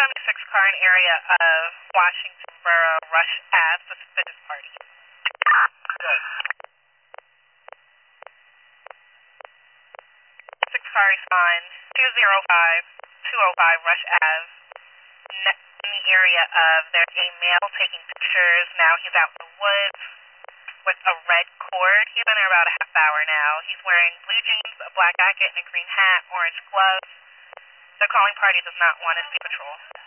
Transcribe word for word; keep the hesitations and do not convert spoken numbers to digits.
seventy-six car in area of Washington Borough, Rush Ave, suspicious party. Good. six car respond, two oh five, two oh five Rush Ave. Ne- in the area of, there's a male taking pictures. Now he's out in the woods with a red cord. He's been there about a half hour now. He's wearing blue jeans, a black jacket, and a green hat, orange gloves. The calling party does not want to see patrol.